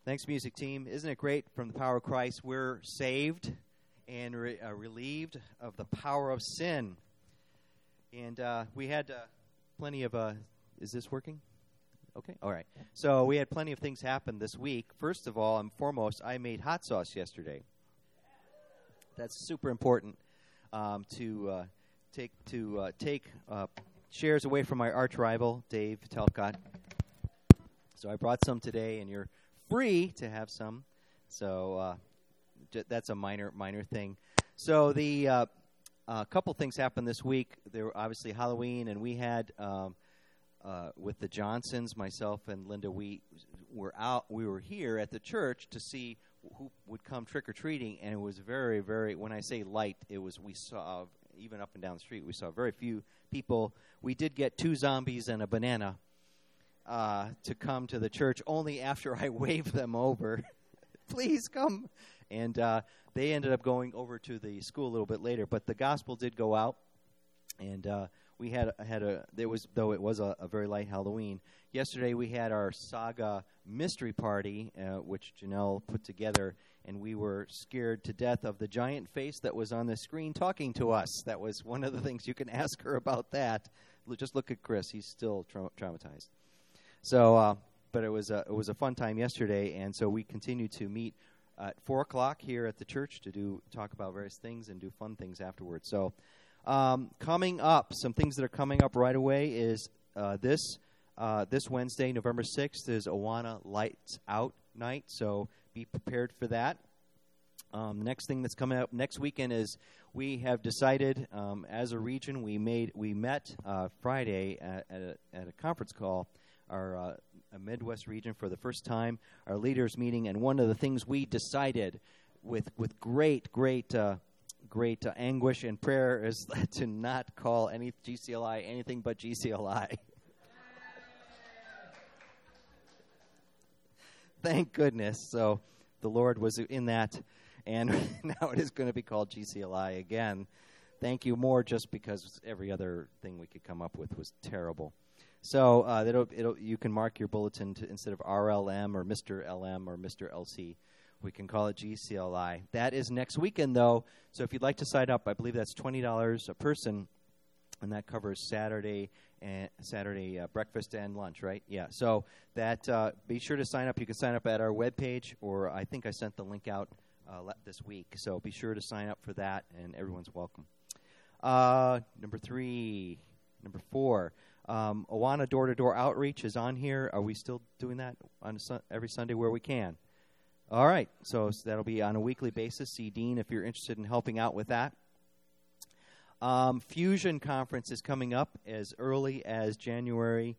Thanks, music team. Isn't it great from the power of Christ? We're saved and relieved of the power of sin. And we had plenty of... is this working? Okay, all right. So we had plenty of things happen this week. First of all and foremost, I made hot sauce yesterday. That's super important to take shares away from my arch rival, Dave Talcott. So I brought some today, and you're free to have some. So that's a minor thing. So the couple things happened this week. There were obviously Halloween, and we had with the Johnsons, myself and Linda, we were here at the church to see who would come trick-or-treating, and it was very, very, when I say light, we saw, even up and down the street, we saw very few people. We did get 2 zombies and a banana to come to the church, only after I waved them over. Please come. And they ended up going over to the school a little bit later, but the gospel did go out, and we it was a very light Halloween. Yesterday we had our Saga mystery party, which Janelle put together, and we were scared to death of the giant face that was on the screen talking to us. That was one of the things. You can ask her about that. Just look at Chris; he's still traumatized. So, but it was a fun time yesterday, and so we continue to meet at 4:00 here at the church to talk about various things and do fun things afterwards. So. Coming up, some things that are coming up right away is this Wednesday, November 6th, is Awana Lights Out Night, so be prepared for that. The next thing that's coming up next weekend is we have decided as a region, we met Friday at a conference call, our Midwest region for the first time, our leaders meeting, and one of the things we decided with great anguish and prayer is to not call any GCLI anything but GCLI. Thank goodness. So the Lord was in that, and now it is going to be called GCLI again. Thank you more, just because every other thing we could come up with was terrible. So you can mark your bulletin instead of RLM or Mr. LM or Mr. LC. We can call it GCLI. That is next weekend, though. So if you'd like to sign up, I believe that's $20 a person, and that covers Saturday breakfast and lunch, right? Yeah. So that be sure to sign up. You can sign up at our webpage, or I think I sent the link out this week. So be sure to sign up for that, and everyone's welcome. Number 4, Awana door-to-door outreach is on here. Are we still doing that on every Sunday where we can? All right, so that'll be on a weekly basis. See Dean if you're interested in helping out with that. Fusion Conference is coming up as early as January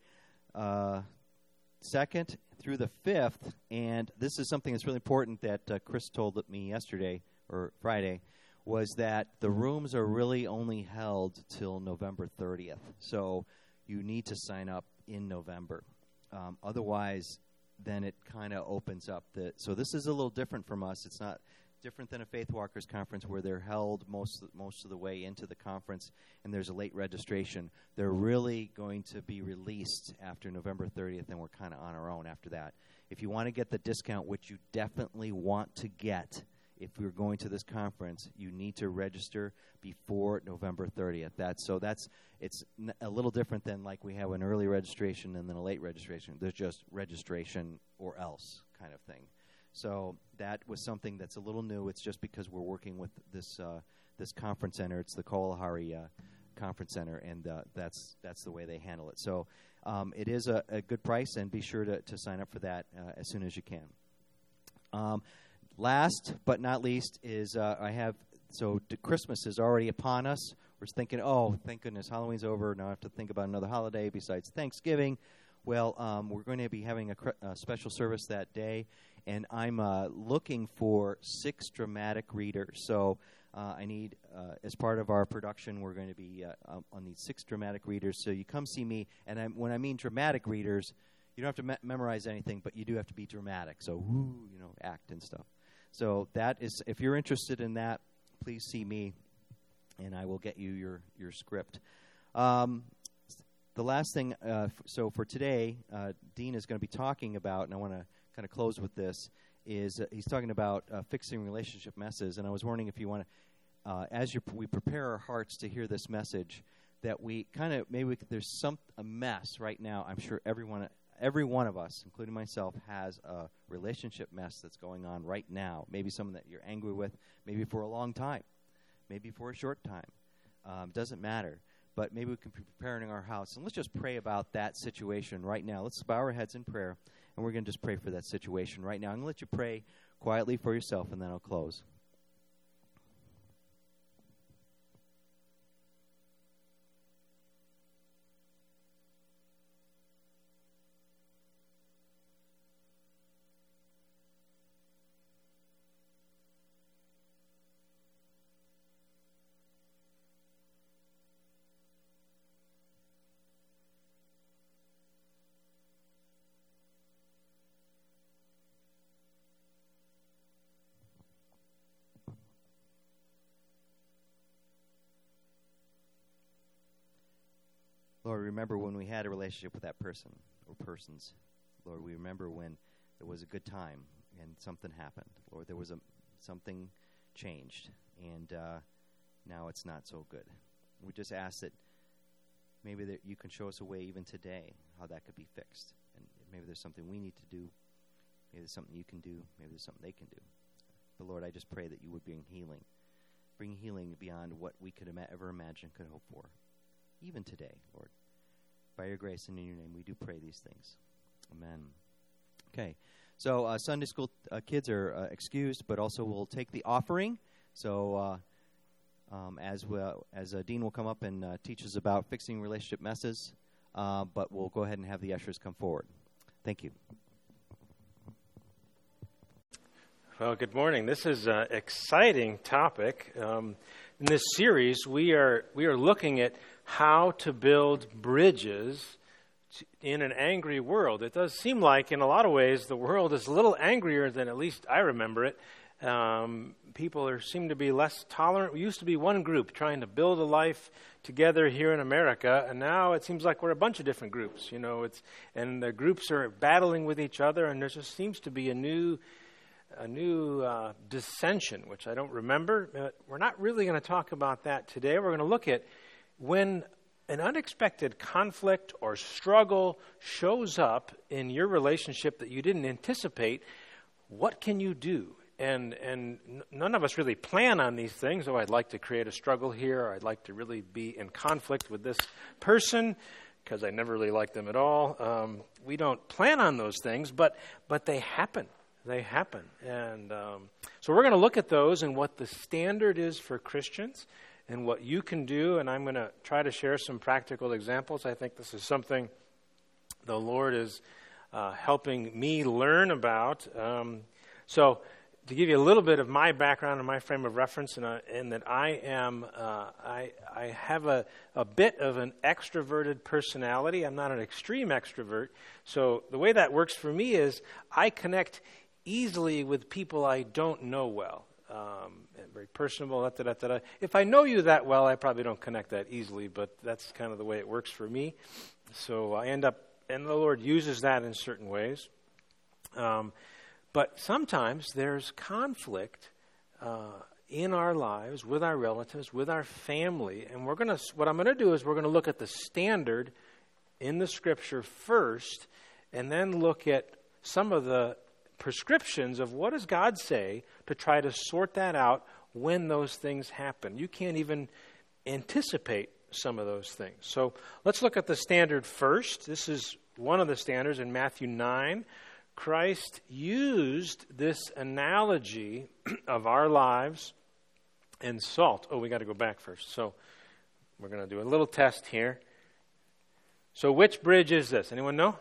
2nd through the 5th, and this is something that's really important that Chris told me yesterday, or Friday, was that the rooms are really only held till November 30th, so you need to sign up in November. Otherwise, then it kind of opens up so this is a little different from us. It's not different than a Faith Walkers conference where they're held most of the way into the conference and there's a late registration. They're really going to be released after November 30th, and we're kind of on our own after that. If you want to get the discount, which you definitely want to get if you're going to this conference, you need to register before November 30th. It's a little different than like we have an early registration and then a late registration. There's just registration or else kind of thing. So that was something that's a little new. It's just because we're working with this conference center. It's the Kalahari Conference Center, and that's the way they handle it. So it is a good price, and be sure to sign up for that as soon as you can. Last but not least is Christmas is already upon us. We're thinking, oh, thank goodness, Halloween's over. Now I have to think about another holiday besides Thanksgiving. Well, we're going to be having a special service that day, and I'm looking for 6 dramatic readers. So I need, as part of our production, we're going to be on these 6 dramatic readers. So you come see me, and when I mean dramatic readers, you don't have to memorize anything, but you do have to be dramatic. So, act and stuff. So that is, if you're interested in that, please see me, and I will get you your script. The last thing, so for today, Dean is going to be talking about, and I want to kind of close with this, is he's talking about fixing relationship messes. And I was wondering if you want to, we prepare our hearts to hear this message, that we kind of, there's a mess right now. I'm sure every one of us, including myself, has a relationship mess that's going on right now. Maybe someone that you're angry with, maybe for a long time, maybe for a short time. Doesn't matter. But maybe we can be preparing our house. And let's just pray about that situation right now. Let's bow our heads in prayer, and we're going to just pray for that situation right now. I'm going to let you pray quietly for yourself, and then I'll close. Lord, remember when we had a relationship with that person or persons. Lord, we remember when it was a good time and something happened. Lord, there was something changed, and now it's not so good. We just ask that maybe that you can show us a way even today how that could be fixed. And maybe there's something we need to do. Maybe there's something you can do. Maybe there's something they can do. But Lord, I just pray that you would bring healing. Bring healing beyond what we could ever imagine, could hope for. Even today, Lord. By your grace and in your name, we do pray these things. Amen. Okay, so Sunday school kids are excused, but also we'll take the offering. So as Dean will come up and teach us about fixing relationship messes, but we'll go ahead and have the ushers come forward. Thank you. Well, good morning. This is an exciting topic. In this series, we are looking at how to build bridges in an angry world. It does seem like, in a lot of ways, the world is a little angrier than at least I remember it. People seem to be less tolerant. We used to be one group trying to build a life together here in America, and now it seems like we're a bunch of different groups. And the groups are battling with each other, and there just seems to be a new dissension, which I don't remember. We're not really going to talk about that today. We're going to look at when an unexpected conflict or struggle shows up in your relationship that you didn't anticipate. What can you do? And none of us really plan on these things. Oh, I'd like to create a struggle here, or I'd like to really be in conflict with this person because I never really liked them at all. We don't plan on those things, but they happen. They happen. And so we're going to look at those and what the standard is for Christians and what you can do. And I'm going to try to share some practical examples. I think this is something the Lord is helping me learn about. So to give you a little bit of my background and my frame of reference, and that I have a bit of an extroverted personality. I'm not an extreme extrovert. So the way that works for me is I connect easily with people I don't know well. Very personable. If I know you that well, I probably don't connect that easily, but that's kind of the way it works for me. So I end up, and the Lord uses that in certain ways. But sometimes there's conflict in our lives, with our relatives, with our family, and what I'm going to do is we're going to look at the standard in the Scripture first, and then look at some of the prescriptions of what does God say to try to sort that out when those things happen. You can't even anticipate some of those things. So let's look at the standard first. This is one of the standards in Matthew 9. Christ used this analogy of our lives and salt. Oh, we got to go back first. So we're going to do a little test here. So which bridge is this? Anyone know?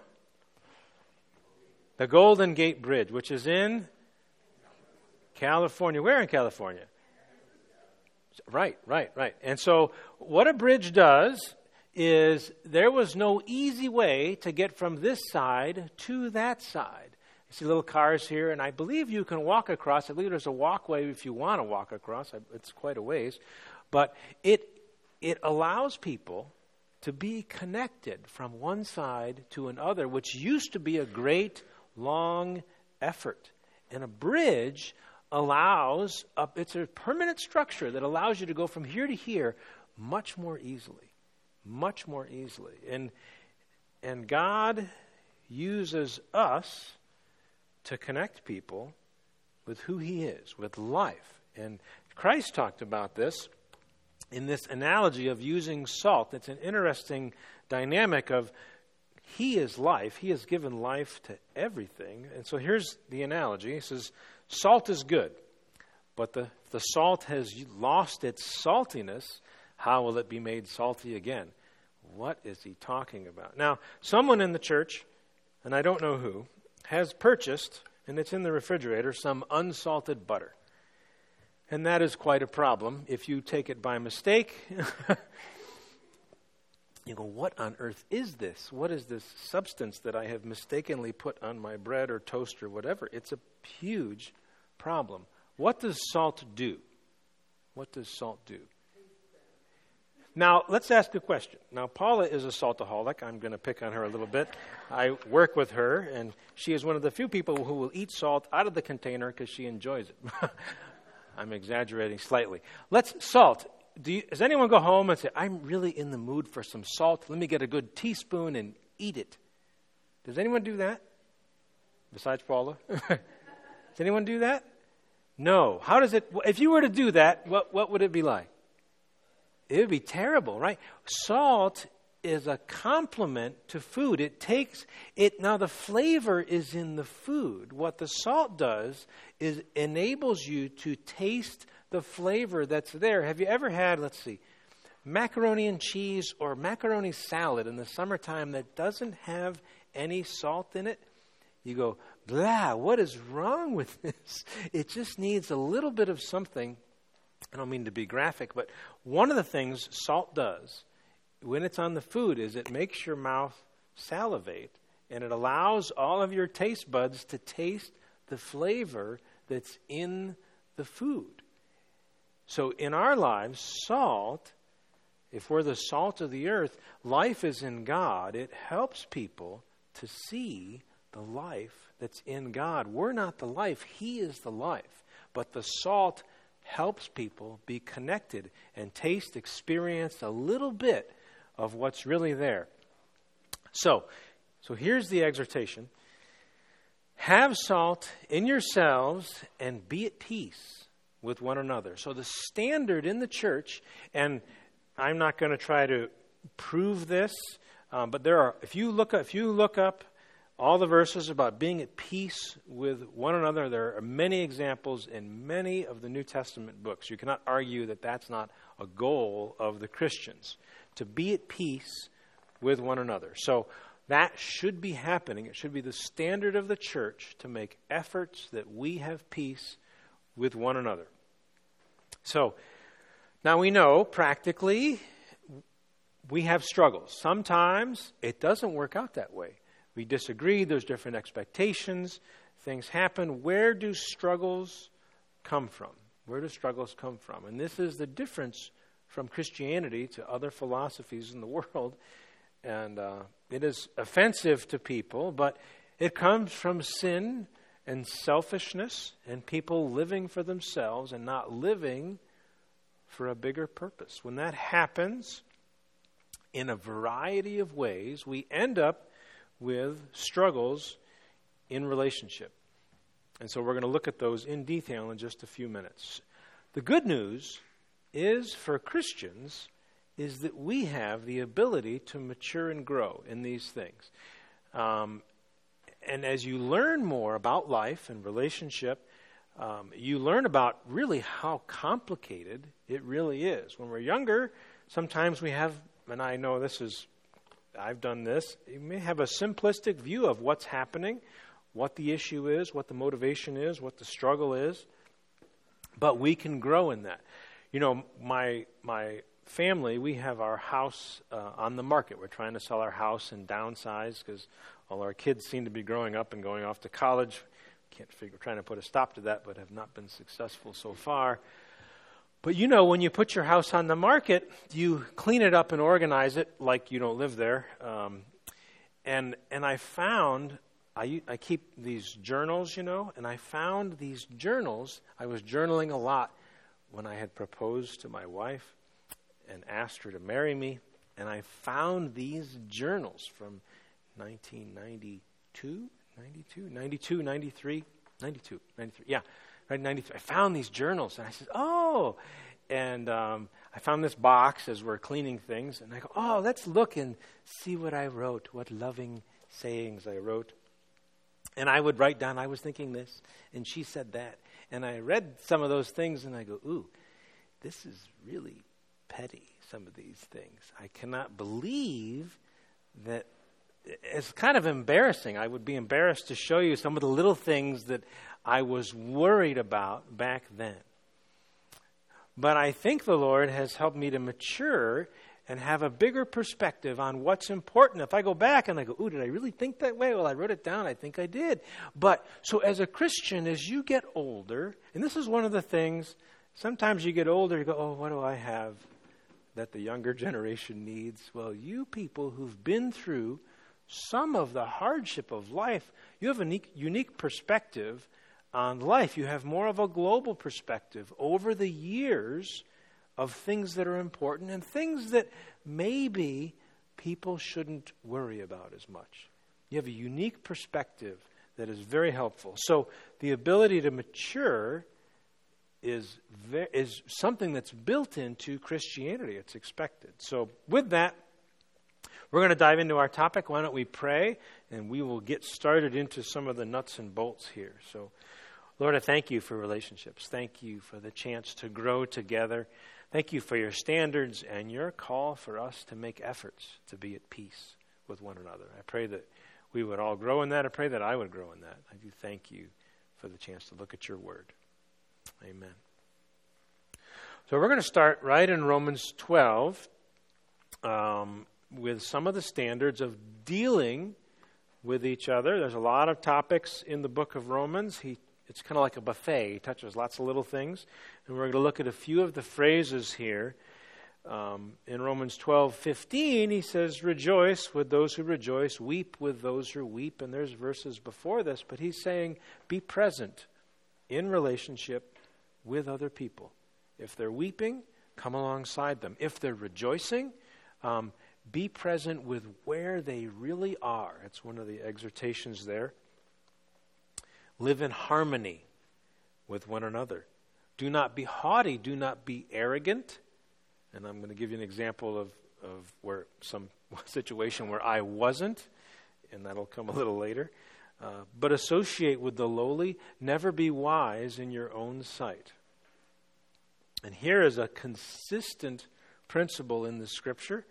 The Golden Gate Bridge, which is in California. Where in California? Right. And so what a bridge does is there was no easy way to get from this side to that side. You see little cars here, and I believe you can walk across. I believe there's a walkway if you want to walk across. It's quite a ways. But it allows people to be connected from one side to another, which used to be a great, long, effort. And a bridge allows, it's a permanent structure that allows you to go from here to here much more easily. Much more easily. And God uses us to connect people with who he is, with life. And Christ talked about this in this analogy of using salt. It's an interesting dynamic of he is life. He has given life to everything. And so here's the analogy. He says, salt is good, but the salt has lost its saltiness. How will it be made salty again? What is he talking about? Now, someone in the church, and I don't know who, has purchased, and it's in the refrigerator, some unsalted butter. And that is quite a problem if you take it by mistake. You go, what on earth is this? What is this substance that I have mistakenly put on my bread or toast or whatever? It's a huge problem. What does salt do? What does salt do? Now, let's ask a question. Now, Paula is a saltaholic. I'm going to pick on her a little bit. I work with her, and she is one of the few people who will eat salt out of the container because she enjoys it. I'm exaggerating slightly. Salt. Does anyone go home and say, I'm really in the mood for some salt. Let me get a good teaspoon and eat it. Does anyone do that? Besides Paula? Does anyone do that? No. How does it, if you were to do that, what would it be like? It would be terrible, right? Salt is a complement to food. It takes it, now the flavor is in the food. What the salt does is enables you to taste the flavor that's there. Have you ever had, macaroni and cheese or macaroni salad in the summertime that doesn't have any salt in it? You go, blah, what is wrong with this? It just needs a little bit of something. I don't mean to be graphic, but one of the things salt does when it's on the food is it makes your mouth salivate, and it allows all of your taste buds to taste the flavor that's in the food. So in our lives, salt, if we're the salt of the earth, life is in God. It helps people to see the life that's in God. We're not the life. He is the life. But the salt helps people be connected and experience a little bit of what's really there. So here's the exhortation. Have salt in yourselves and be at peace with one another. So the standard in the church, and I'm not going to try to prove this, but there are. If you look up all the verses about being at peace with one another, there are many examples in many of the New Testament books. You cannot argue that that's not a goal of the Christians, to be at peace with one another. So that should be happening. It should be the standard of the church to make efforts that we have peace with one another. So now we know practically we have struggles. Sometimes it doesn't work out that way. We disagree. There's different expectations. Things happen. Where do struggles come from? Where do struggles come from? And this is the difference from Christianity to other philosophies in the world. And it is offensive to people, but it comes from sin and selfishness and people living for themselves and not living for a bigger purpose. When that happens in a variety of ways, we end up with struggles in relationship. And so we're going to look at those in detail in just a few minutes. The good news is for Christians is that we have the ability to mature and grow in these things. And as you learn more about life and relationship, you learn about really how complicated it really is. When we're younger, sometimes we have, and I know I've done this, you may have a simplistic view of what's happening, what the issue is, what the motivation is, what the struggle is, but we can grow in that. You know, my family, we have our house on the market. We're trying to sell our house and downsize because all our kids seem to be growing up and going off to college. We're trying to put a stop to that, but have not been successful so far. But you know, when you put your house on the market, you clean it up and organize it like you don't live there. And I found I keep these journals, and I found these journals. I was journaling a lot when I had proposed to my wife and asked her to marry me, and I found these journals from 1992, 93, yeah, right, 93. I found these journals, and I said, oh, and I found this box as we're cleaning things, and I go, oh, let's look and see what I wrote, what loving sayings I wrote. And I would write down, I was thinking this, and she said that. And I read some of those things, and I go, ooh, this is really petty, some of these things. I cannot believe that. It's kind of embarrassing. I would be embarrassed to show you some of the little things that I was worried about back then. But I think the Lord has helped me to mature and have a bigger perspective on what's important. If I go back and I go, ooh, did I really think that way? Well, I wrote it down. I think I did. But so as a Christian, as you get older, and this is one of the things, sometimes you get older, you go, oh, what do I have that the younger generation needs? Well, you people who've been through some of the hardship of life, you have a unique perspective on life. You have more of a global perspective over the years of things that are important and things that maybe people shouldn't worry about as much. You have a unique perspective that is very helpful. So the ability to mature is something that's built into Christianity. It's expected. So with that, we're going to dive into our topic. Why don't we pray, and we will get started into some of the nuts and bolts here. So, Lord, I thank you for relationships. Thank you for the chance to grow together. Thank you for your standards and your call for us to make efforts to be at peace with one another. I pray that we would all grow in that. I pray that I would grow in that. I do thank you for the chance to look at your word. Amen. So we're going to start right in Romans 12. With some of the standards of dealing with each other. There's a lot of topics in the book of Romans. It's kind of like a buffet. He touches lots of little things. And we're going to look at a few of the phrases here. In Romans 12:15, he says, rejoice with those who rejoice, weep with those who weep. And there's verses before this, but he's saying, be present in relationship with other people. If they're weeping, come alongside them. If they're rejoicing, be present with where they really are. It's one of the exhortations there. Live in harmony with one another. Do not be haughty. Do not be arrogant. And I'm going to give you an example of where some situation where I wasn't, and that'll come a little later. But associate with the lowly. Never be wise in your own sight. And here is a consistent principle in the Scripture.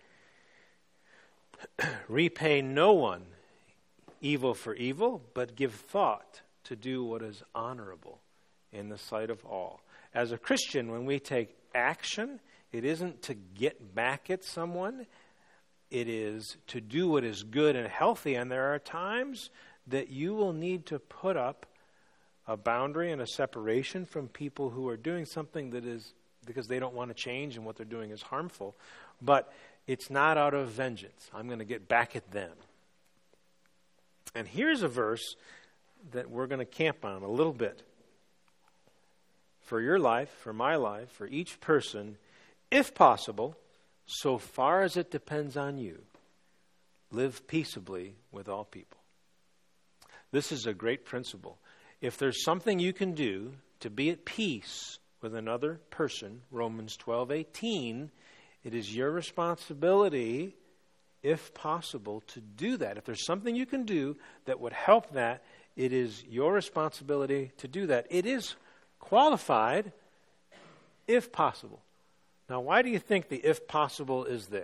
Repay no one evil for evil, but give thought to do what is honorable in the sight of all. As a Christian, when we take action, it isn't to get back at someone. It is to do what is good and healthy. And there are times that you will need to put up a boundary and a separation from people who are doing something that is because they don't want to change and what they're doing is harmful. But it's not out of vengeance. I'm going to get back at them. And here's a verse that we're going to camp on a little bit. For your life, for my life, for each person, if possible, so far as it depends on you, live peaceably with all people. This is a great principle. If there's something you can do to be at peace with another person, Romans 12:18, it is your responsibility, if possible, to do that. If there's something you can do that would help that, it is your responsibility to do that. It is qualified, if possible. Now, why do you think the if possible is there?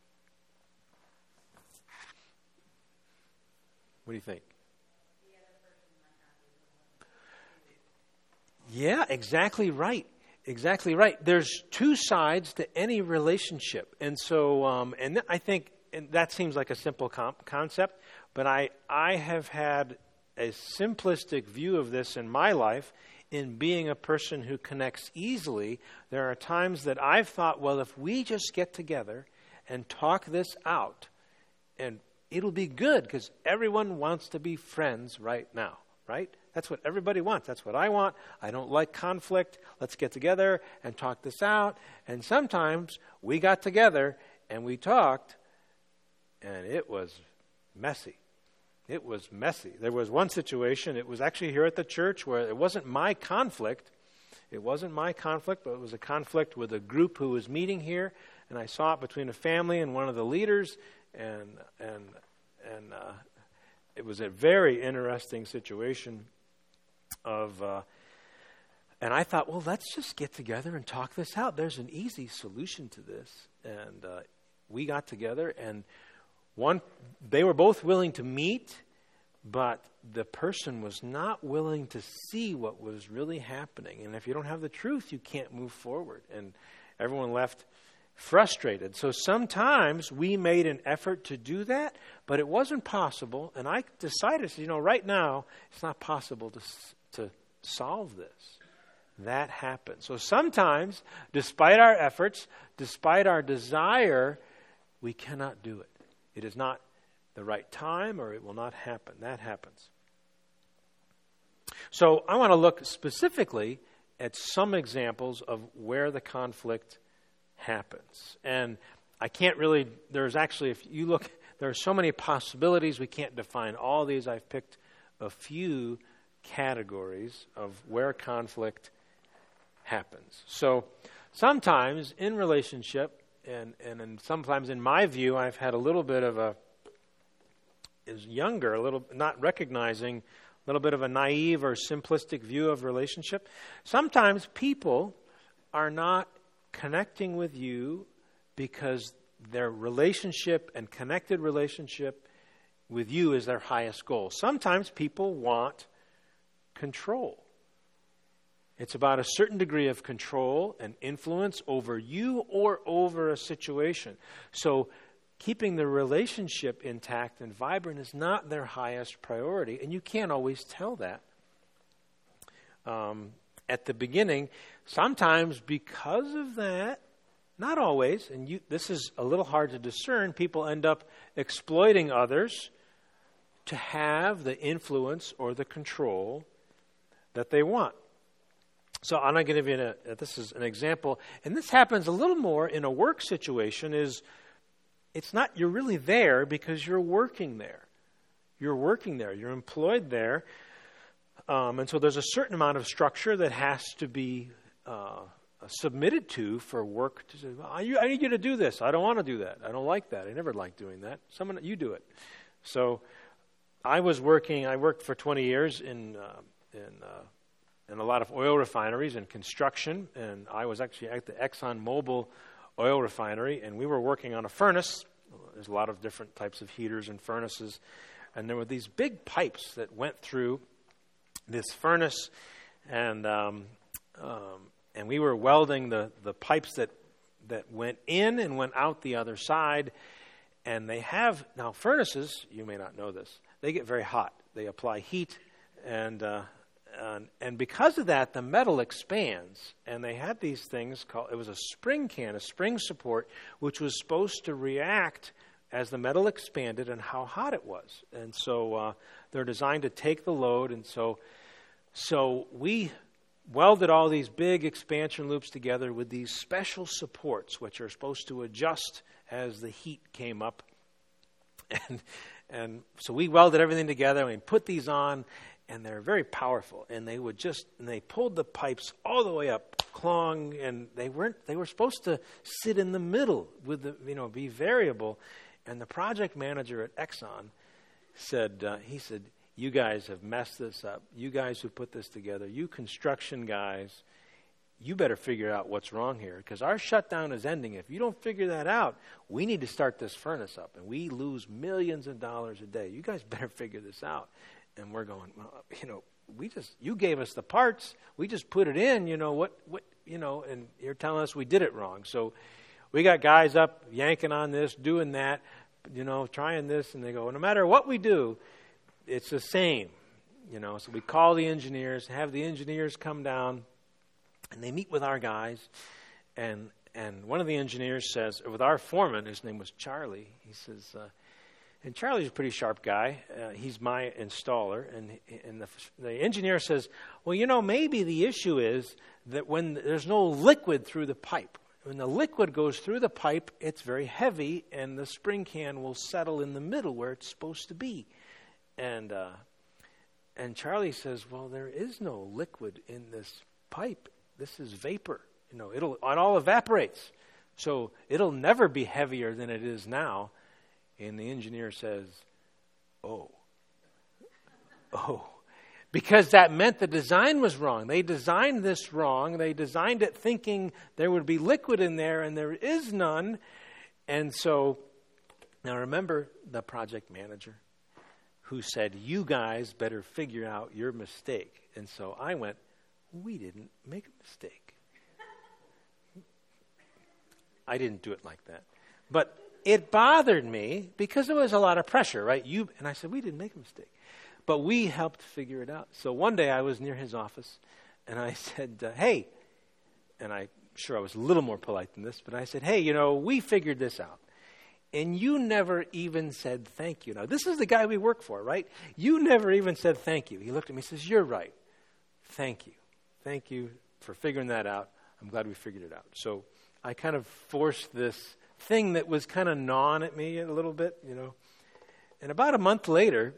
What do you think? Yeah, exactly right. Exactly right. There's two sides to any relationship. And so, and I think and that seems like a simple concept, but I have had a simplistic view of this in my life. In being a person who connects easily, there are times that I've thought, well, if we just get together and talk this out and it'll be good because everyone wants to be friends right now, right? That's what everybody wants. That's what I want. I don't like conflict. Let's get together and talk this out. And sometimes we got together and we talked, and it was messy. It was messy. There was one situation, it was actually here at the church, where it wasn't my conflict. It wasn't my conflict, but it was a conflict with a group who was meeting here, and I saw it between a family and one of the leaders, and it was a very interesting situation and I thought, well, let's just get together and talk this out. There's an easy solution to this. And we got together, and they were both willing to meet, but the person was not willing to see what was really happening. And if you don't have the truth, you can't move forward. And everyone left frustrated. So sometimes we made an effort to do that, but it wasn't possible. And I decided, right now, it's not possible to solve this. That happens. So sometimes, despite our efforts, despite our desire, we cannot do it. It is not the right time, or it will not happen. That happens. So I want to look specifically at some examples of where the conflict happens. And I can't really, there's actually, if you look, there are so many possibilities. We can't define all these. I've picked a few categories of where conflict happens. So sometimes in relationship, and sometimes in my view, I've had a little bit of not recognizing, a little bit of a naive or simplistic view of relationship. Sometimes people are not connecting with you because their relationship and connected relationship with you is their highest goal. Sometimes people want control. It's about a certain degree of control and influence over you or over a situation. So keeping the relationship intact and vibrant is not their highest priority, and you can't always tell that at the beginning. Sometimes because of that, not always, and this is a little hard to discern, people end up exploiting others to have the influence or the control that they want. So I'm going to give you this is an example, and this happens a little more in a work situation. It's not you're really there because you're working there. You're working there. You're employed there. And so there's a certain amount of structure that has to be submitted to for work to say, I need you to do this. I don't want to do that. I don't like that. I never liked doing that. You do it. So I worked for 20 years in a lot of oil refineries and construction, and I was actually at the ExxonMobil oil refinery, and we were working on a furnace. There's a lot of different types of heaters and furnaces, and there were these big pipes that went through this furnace, and we were welding the pipes that went in and went out the other side. And they have now furnaces. You may not know this. They get very hot. They apply heat, and because of that, the metal expands. And they had these things called, it was a spring support, which was supposed to react as the metal expanded and how hot it was. And so they're designed to take the load. And so we welded all these big expansion loops together with these special supports, which are supposed to adjust as the heat came up. And so we welded everything together, and we put these on, and they're very powerful. And they pulled the pipes all the way up, clung, and they were supposed to sit in the middle with be variable. And the project manager at Exxon said, you guys have messed this up. You guys who put this together, you construction guys, you better figure out what's wrong here, because our shutdown is ending. If you don't figure that out, we need to start this furnace up, and we lose millions of dollars a day. You guys better figure this out. And we're going, well, you gave us the parts. We just put it in, and you're telling us we did it wrong. So we got guys up yanking on this, doing that, trying this, and they go, well, no matter what we do, it's the same, So we call the engineers, have the engineers come down, and they meet with our guys, and one of the engineers says, with our foreman, his name was Charlie, he says, And Charlie's a pretty sharp guy. He's my installer. And the engineer says, well, maybe the issue is that when there's no liquid through the pipe, when the liquid goes through the pipe, it's very heavy, and the spring can will settle in the middle where it's supposed to be. And Charlie says, well, there is no liquid in this pipe. This is vapor. It all evaporates. So it'll never be heavier than it is now. And the engineer says, oh. Because that meant the design was wrong. They designed this wrong. They designed it thinking there would be liquid in there, and there is none. And so, now remember the project manager who said, you guys better figure out your mistake. And so I went, we didn't make a mistake. I didn't do it like that. But it bothered me because there was a lot of pressure, right? And I said, we didn't make a mistake. But we helped figure it out. So one day I was near his office, and I said, hey, and I'm sure I was a little more polite than this, but I said, hey, we figured this out. And you never even said thank you. Now, this is the guy we work for, right? You never even said thank you. He looked at me and says, you're right. Thank you. Thank you for figuring that out. I'm glad we figured it out. So I kind of forced this thing that was kind of gnawing at me a little bit, And about a month later,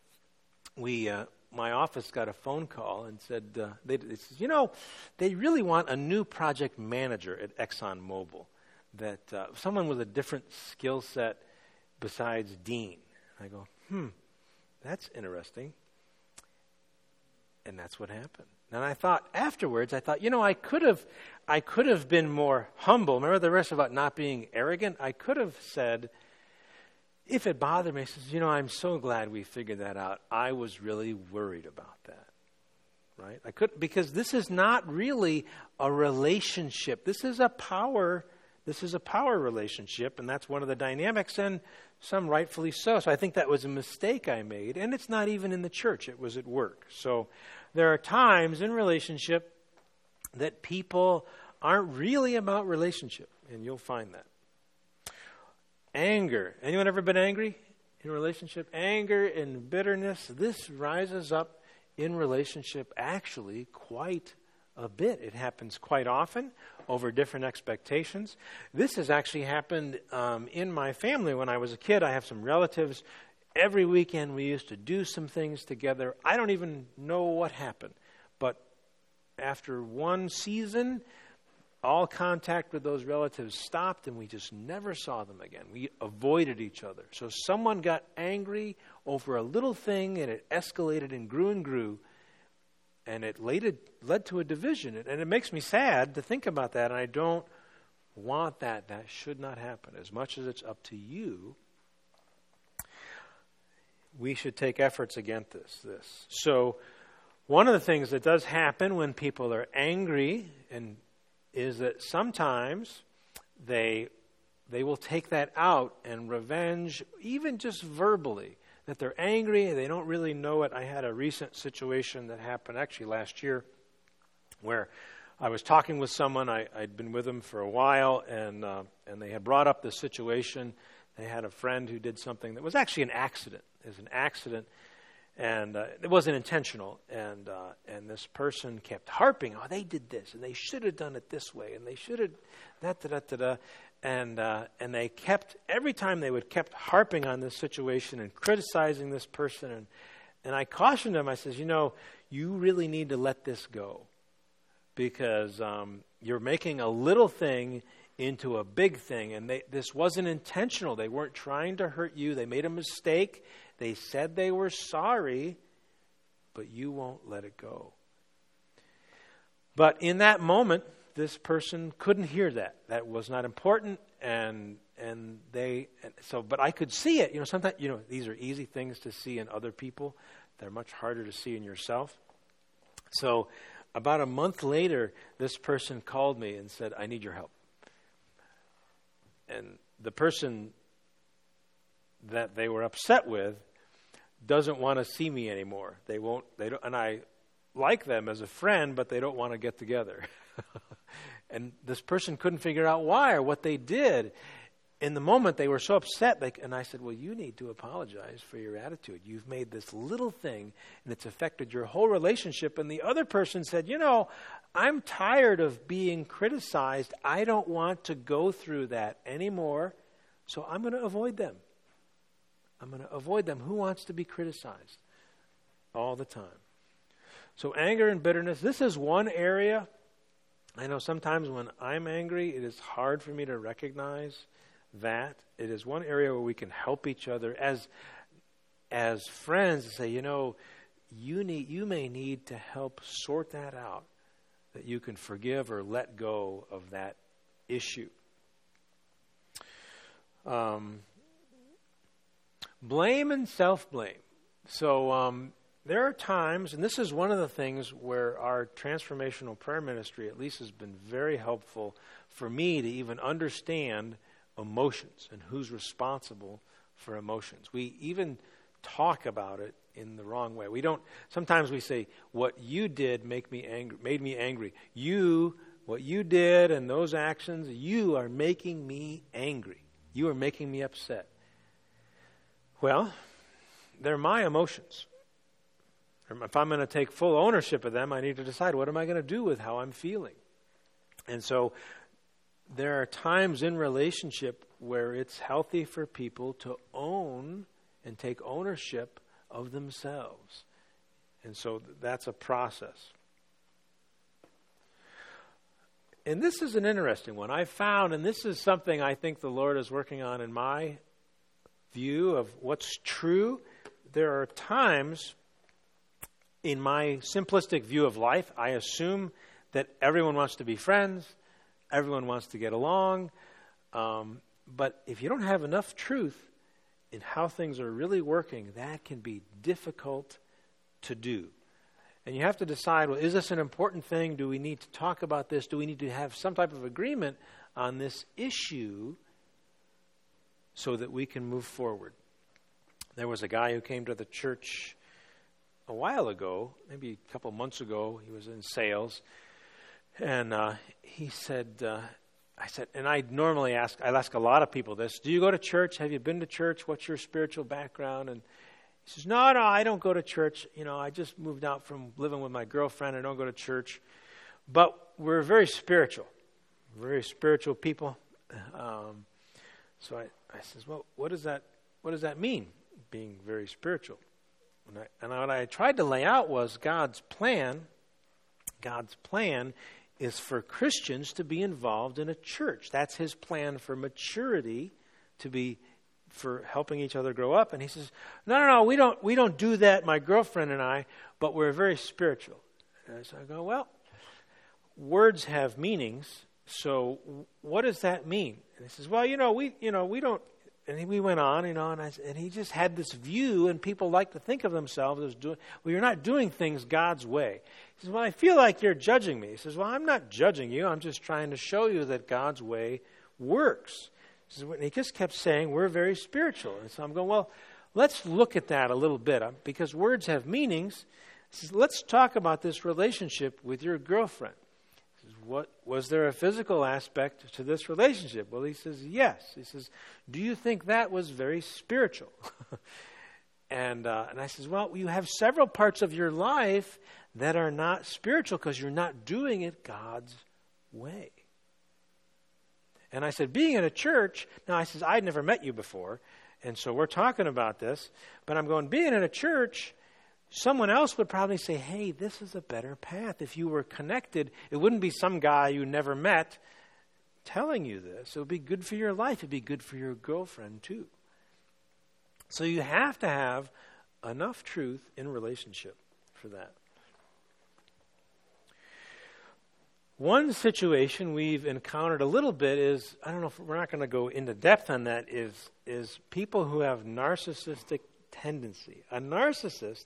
my office got a phone call and said, they says, they really want a new project manager at ExxonMobil, that someone with a different skill set besides Dean. I go, that's interesting. And that's what happened. And I thought afterwards, I could have been more humble. Remember the rest about not being arrogant? I could have said, if it bothered me, I says, I'm so glad we figured that out. I was really worried about that. Right? Because this is not really a relationship. This is a power relationship, and that's one of the dynamics, and some rightfully so. So I think that was a mistake I made, and it's not even in the church. It was at work. So there are times in relationship that people aren't really about relationship, and you'll find that. Anger. Anyone ever been angry in a relationship? Anger and bitterness, this rises up in relationship actually quite a bit. It happens quite often over different expectations. This has actually happened in my family when I was a kid. I have some relatives. Every weekend we used to do some things together. I don't even know what happened. But after one season, all contact with those relatives stopped, and we just never saw them again. We avoided each other. So someone got angry over a little thing, and it escalated and grew, and it led to a division. And it makes me sad to think about that, and I don't want that. That should not happen. As much as it's up to you, we should take efforts against this. So one of the things that does happen when people are angry is that sometimes they will take that out and revenge, even just verbally, that they're angry, they don't really know it. I had a recent situation that happened actually last year where I was talking with someone. I'd been with them for a while, and they had brought up this situation. They had a friend who did something that was actually an accident. It was an accident, and it wasn't intentional. And this person kept harping, oh, they did this, and they should have done it this way, and they should have da-da-da-da-da. And they kept, every time they kept harping on this situation and criticizing this person. And I cautioned them. I says, you really need to let this go, because you're making a little thing into a big thing. And this wasn't intentional. They weren't trying to hurt you. They made a mistake. They said they were sorry, but you won't let it go. But in that moment, this person couldn't hear that. That was not important, but I could see it. Sometimes, these are easy things to see in other people. They're much harder to see in yourself. So about a month later, this person called me and said, I need your help. And the person that they were upset with doesn't want to see me anymore. They don't, and I like them as a friend, but they don't want to get together. And this person couldn't figure out why or what they did. in the moment, they were so upset. And I said, well, you need to apologize for your attitude. You've made this little thing, and it's affected your whole relationship. And the other person said, I'm tired of being criticized. I don't want to go through that anymore, so I'm going to avoid them. I'm going to avoid them. Who wants to be criticized all the time? So anger and bitterness, this is one area. I know sometimes when I'm angry, it is hard for me to recognize that. It is one area where we can help each other as friends to say, you may need to help sort that out, that you can forgive or let go of that issue. Blame and self-blame. So there are times, and this is one of the things where our transformational prayer ministry at least has been very helpful for me to even understand emotions and who's responsible for emotions. We even talk about it in the wrong way. Sometimes we say, what you did made me angry. What you did and those actions, you are making me angry. You are making me upset. Well, they're my emotions. If I'm going to take full ownership of them, I need to decide, what am I going to do with how I'm feeling? And so there are times in relationship where it's healthy for people to own and take ownership of themselves. And so that's a process. And this is an interesting one. I found, and this is something I think the Lord is working on in my view of what's true. There are times in my simplistic view of life, I assume that everyone wants to be friends, everyone wants to get along, but if you don't have enough truth in how things are really working, that can be difficult to do. And you have to decide, well, is this an important thing? Do we need to talk about this? Do we need to have some type of agreement on this issue so that we can move forward? There was a guy who came to the church a while ago, maybe a couple months ago. He was in sales, and he said, and I'll ask a lot of people this, do you go to church? Have you been to church? What's your spiritual background? And he says, no, I don't go to church. I just moved out from living with my girlfriend. I don't go to church. But we're very spiritual people. So I says, well, what does that mean, being very spiritual? And what I tried to lay out was God's plan. God's plan is for Christians to be involved in a church. That's his plan for maturity, for helping each other grow up. And he says, no, we don't do that, my girlfriend and I, but we're very spiritual. And so I go, well, words have meanings, so what does that mean? And he says, well, we don't. And we went on, and he just had this view, and people like to think of themselves as doing, well, you're not doing things God's way. He says, well, I feel like you're judging me. He says, well, I'm not judging you. I'm just trying to show you that God's way works. He says, and he just kept saying, we're very spiritual. And so I'm going, well, let's look at that a little bit, because words have meanings. He says, let's talk about this relationship with your girlfriend. What was there a physical aspect to this relationship? Well, he says, yes. He says, do you think that was very spiritual? and I says, well, you have several parts of your life that are not spiritual because you're not doing it God's way. And I said, being in a church, now I says, I'd never met you before, and so we're talking about this, but I'm going, being in a church, someone else would probably say, hey, this is a better path. If you were connected, it wouldn't be some guy you never met telling you this. It would be good for your life. It would be good for your girlfriend too. So you have to have enough truth in relationship for that. One situation we've encountered a little bit is, I don't know if we're not going to go into depth on that, is people who have narcissistic tendency. A narcissist,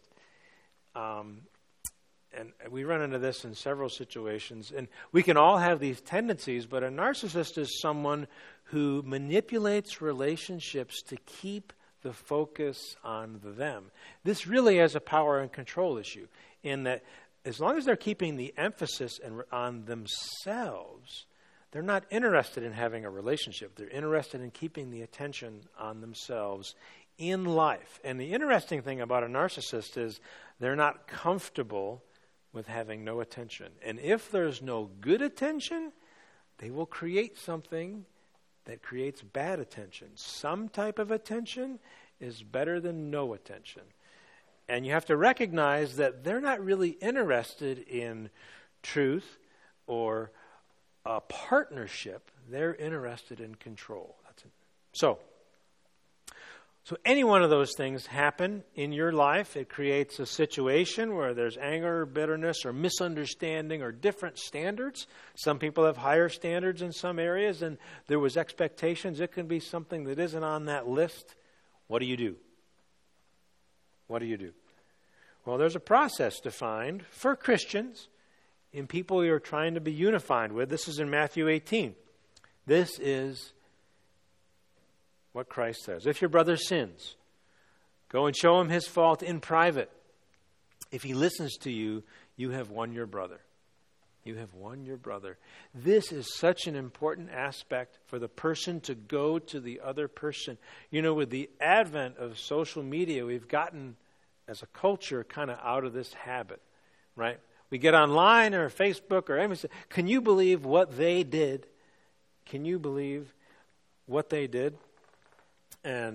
and we run into this in several situations, and we can all have these tendencies, but a narcissist is someone who manipulates relationships to keep the focus on them. This really is a power and control issue, in that as long as they're keeping the emphasis on themselves, they're not interested in having a relationship. They're interested in keeping the attention on themselves in life. And the interesting thing about a narcissist is they're not comfortable with having no attention. And if there's no good attention, they will create something that creates bad attention. Some type of attention is better than no attention. And you have to recognize that they're not really interested in truth or a partnership. They're interested in control. That's it. So any one of those things happen in your life. It creates a situation where there's anger, bitterness, or misunderstanding, or different standards. Some people have higher standards in some areas, and there was expectations. It can be something that isn't on that list. What do you do? What do you do? Well, there's a process defined for Christians in people you're trying to be unified with. This is in Matthew 18. This is what Christ says. If your brother sins, go and show him his fault in private. If he listens to you, you have won your brother. You have won your brother. This is such an important aspect for the person to go to the other person. You know, with the advent of social media, we've gotten, as a culture, kind of out of this habit, right? We get online or Facebook or anything. Can you believe what they did? Can you believe what they did? And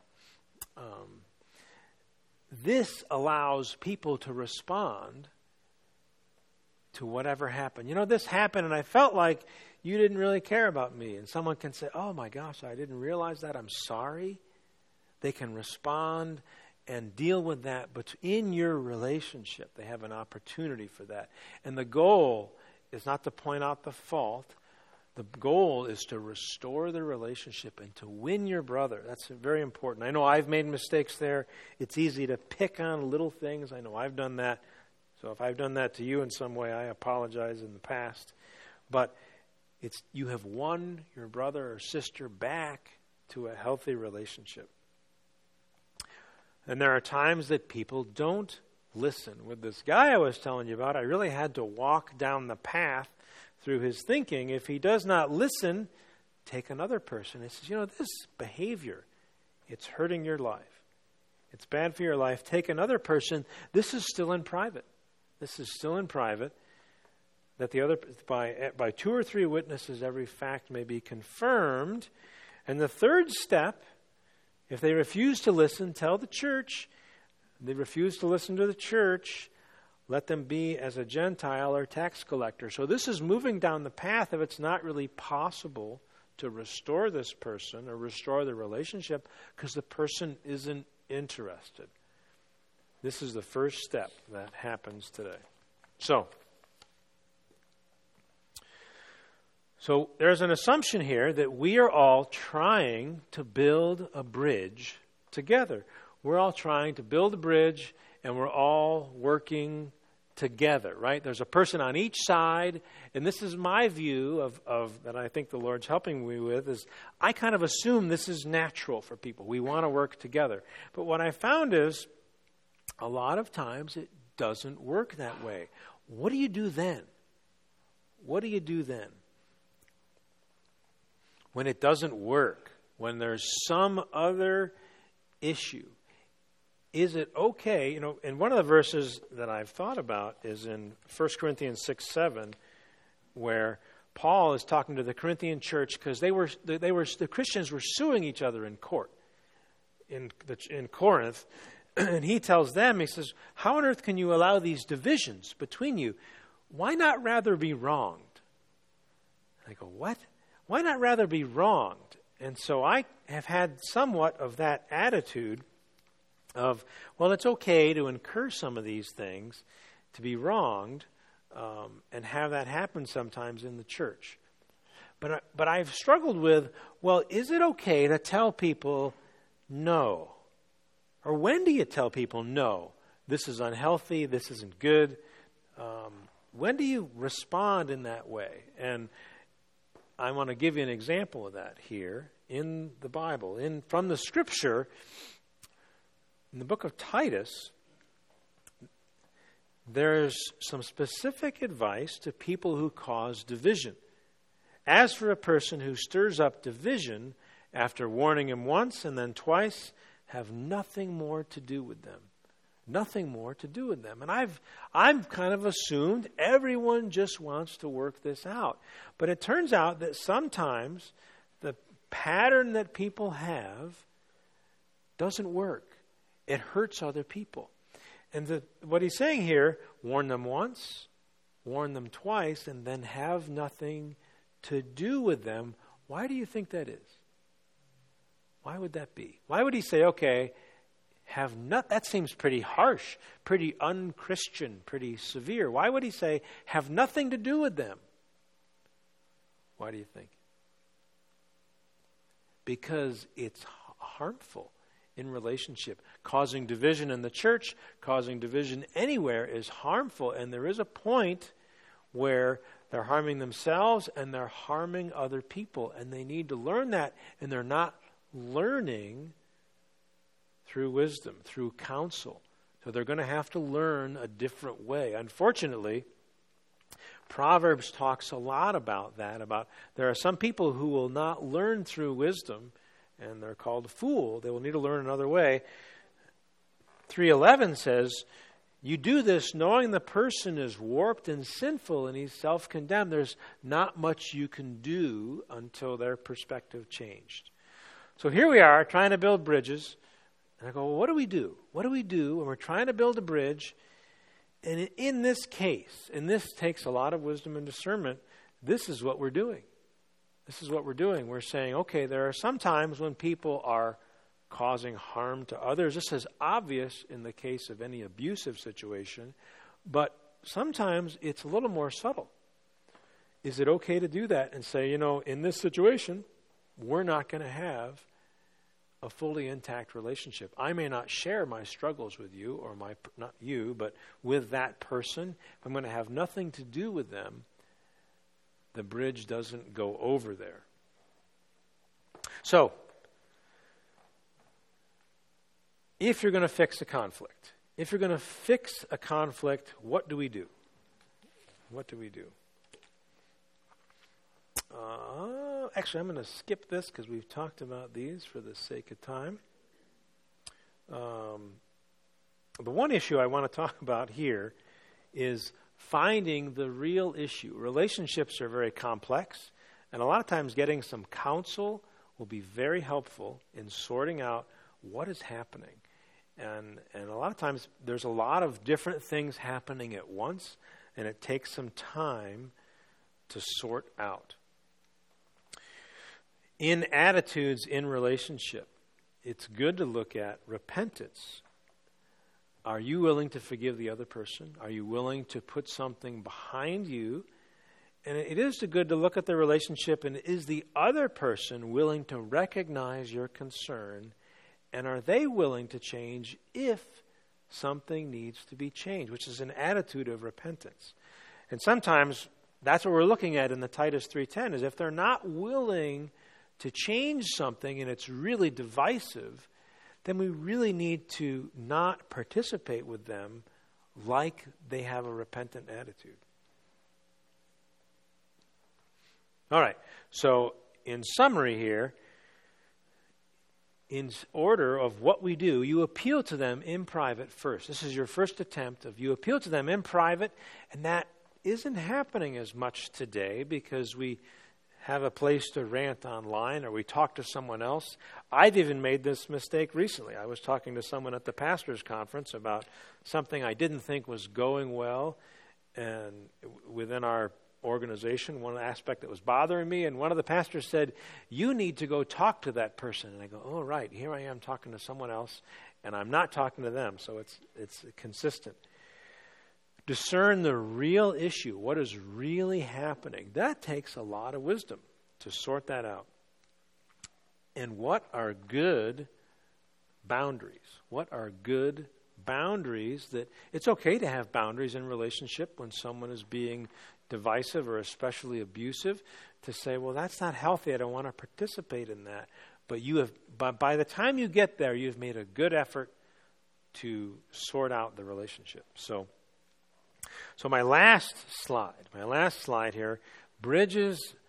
this allows people to respond to whatever happened. You know, this happened and I felt like you didn't really care about me. And someone can say, oh my gosh, I didn't realize that. I'm sorry. They can respond and deal with that. But in your relationship, they have an opportunity for that. And the goal is not to point out the fault. The goal is to restore the relationship and to win your brother. That's very important. I know I've made mistakes there. It's easy to pick on little things. I know I've done that. So if I've done that to you in some way, I apologize in the past. But you have won your brother or sister back to a healthy relationship. And there are times that people don't listen. With this guy I was telling you about, I really had to walk down the path through his thinking. If he does not listen, take another person. He says, you know, this behavior, it's hurting your life. It's bad for your life. Take another person. This is still in private. This is still in private. That the other, by 2 or 3 witnesses, every fact may be confirmed. And the third step, if they refuse to listen, tell the church. They refuse to listen to the church. Let them be as a Gentile or tax collector. So this is moving down the path of it's not really possible to restore this person or restore the relationship because the person isn't interested. This is the first step that happens today. So there's an assumption here that we are all trying to build a bridge together. We're all trying to build a bridge, and we're all working together, right? There's a person on each side, and this is my view of that I think the Lord's helping me with, is I kind of assume this is natural for people. We want to work together. But what I found is a lot of times it doesn't work that way. What do you do then? What do you do then? When it doesn't work, when there's some other issue, is it okay? You know, and one of the verses that I've thought about is in 1 Corinthians 6:7, where Paul is talking to the Corinthian church because the Christians were suing each other in court in Corinth, and he tells them, he says, "How on earth can you allow these divisions between you? Why not rather be wronged?" And I go, "What? Why not rather be wronged?" And so I have had somewhat of that attitude of, well, it's okay to incur some of these things, to be wronged, and have that happen sometimes in the church. But I've struggled with, well, is it okay to tell people no? Or when do you tell people no? This is unhealthy, this isn't good. When do you respond in that way? And I want to give you an example of that here in the Bible. From the Scripture, in the book of Titus, there's some specific advice to people who cause division. As for a person who stirs up division after warning him once and then twice, have nothing more to do with them. Nothing more to do with them. And I've kind of assumed everyone just wants to work this out. But it turns out that sometimes the pattern that people have doesn't work. It hurts other people. And what he's saying here, warn them once, warn them twice, and then have nothing to do with them. Why do you think that is? Why would that be? Why would he say, okay, that seems pretty harsh, pretty unchristian, pretty severe. Why would he say, have nothing to do with them? Why do you think? Because it's harmful in relationship. Causing division in the church, causing division anywhere is harmful. And there is a point where they're harming themselves and they're harming other people. And they need to learn that. And they're not learning through wisdom, through counsel. So they're going to have to learn a different way. Unfortunately, Proverbs talks a lot about that, about there are some people who will not learn through wisdom, and they're called a fool. They will need to learn another way. 3:11 says, you do this knowing the person is warped and sinful and he's self-condemned. There's not much you can do until their perspective changed. So here we are trying to build bridges. And I go, well, what do we do? What do we do when we're trying to build a bridge? And in this case, and this takes a lot of wisdom and discernment, this is what we're doing. This is what we're doing. We're saying, okay, there are some times when people are causing harm to others. This is obvious in the case of any abusive situation, but sometimes it's a little more subtle. Is it okay to do that and say, in this situation, we're not going to have a fully intact relationship. I may not share my struggles with you, or not you, but with that person. If I'm going to have nothing to do with them, the bridge doesn't go over there. So, if you're going to fix a conflict, what do we do? What do we do? Actually, I'm going to skip this because we've talked about these for the sake of time. The one issue I want to talk about here is finding the real issue. Relationships are very complex, and a lot of times getting some counsel will be very helpful in sorting out what is happening. And a lot of times there's a lot of different things happening at once, and it takes some time to sort out. In attitudes in relationship, it's good to look at repentance. Are you willing to forgive the other person? Are you willing to put something behind you? And it is good to look at the relationship, and is the other person willing to recognize your concern, and are they willing to change if something needs to be changed, which is an attitude of repentance. And sometimes that's what we're looking at in the Titus 3:10, is if they're not willing to change something and it's really divisive, then we really need to not participate with them like they have a repentant attitude. All right, so in summary here, in order of what we do, you appeal to them in private first. This is your first attempt of you appeal to them in private, and that isn't happening as much today because we have a place to rant online or we talk to someone else. I've even made this mistake recently. I was talking to someone at the pastor's conference about something I didn't think was going well and within our organization, one aspect that was bothering me, and one of the pastors said, you need to go talk to that person. And I go, oh, right, here I am talking to someone else, and I'm not talking to them, so it's consistent. Discern the real issue, what is really happening. That takes a lot of wisdom to sort that out. And what are good boundaries? What are good boundaries that it's okay to have boundaries in relationship when someone is being divisive or especially abusive, to say, well, that's not healthy. I don't want to participate in that. But by the time you get there, you've made a good effort to sort out the relationship. So my last slide here, bridges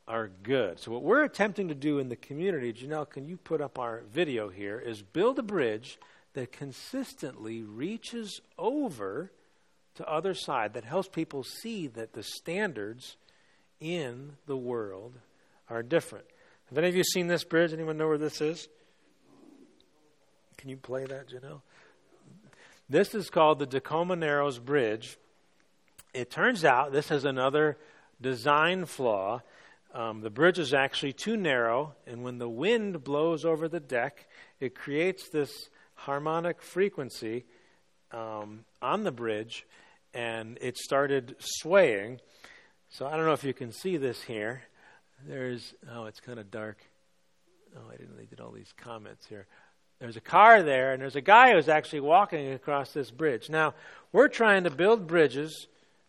are good. So what we're attempting to do in the community, Janelle, can you put up our video here, is build a bridge that consistently reaches over to other side, that helps people see that the standards in the world are different. Have any of you seen this bridge? Anyone know where this is? Can you play that, Janelle? This is called the Tacoma Narrows Bridge. It turns out this has another design flaw. The bridge is actually too narrow, and when the wind blows over the deck, it creates this harmonic frequency on the bridge, and it started swaying. So I don't know if you can see this here. It's kind of dark. They did all these comments here. There's a car there, and there's a guy who's actually walking across this bridge. Now, we're trying to build bridges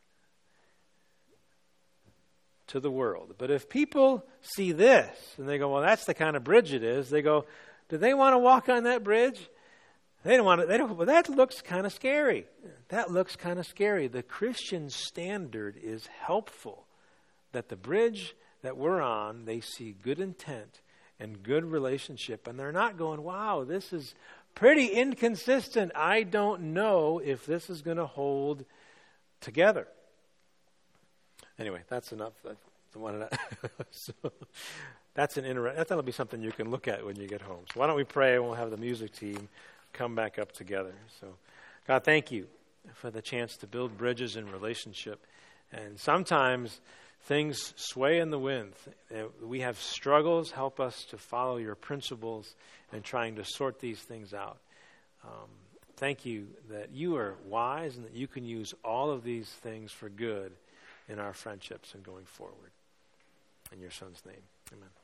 to the world. But if people see this, and they go, well, that's the kind of bridge it is, they go, do they want to walk on that bridge? They don't want to. Well, that looks kind of scary. That looks kind of scary. The Christian standard is helpful, that the bridge that we're on, they see good intent and good relationship, and they're not going, wow, this is pretty inconsistent. I don't know if this is going to hold together. Anyway, that's enough. So that'll be something you can look at when you get home. So why don't we pray, and we'll have the music team come back up together. So God, thank you for the chance to build bridges in relationship. And sometimes things sway in the wind. We have struggles. Help us to follow your principles and trying to sort these things out. Thank you that you are wise and that you can use all of these things for good in our friendships and going forward. In your Son's name, amen.